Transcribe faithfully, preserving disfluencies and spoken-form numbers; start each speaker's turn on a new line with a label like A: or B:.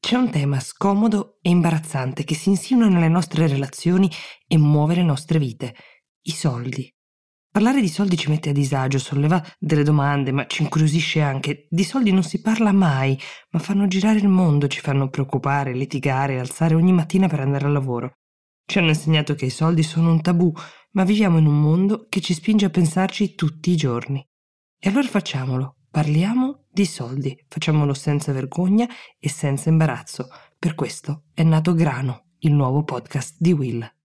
A: C'è un tema scomodo e imbarazzante che si insinua nelle nostre relazioni e muove le nostre vite: i soldi. Parlare di soldi ci mette a disagio, solleva delle domande, ma ci incuriosisce anche. Di soldi non si parla mai, ma fanno girare il mondo, ci fanno preoccupare, litigare, alzare ogni mattina per andare al lavoro. Ci hanno insegnato che i soldi sono un tabù, ma viviamo in un mondo che ci spinge a pensarci tutti i giorni. E allora facciamolo. Parliamo di soldi, facciamolo senza vergogna e senza imbarazzo. Per questo è nato Grano, il nuovo podcast di Will.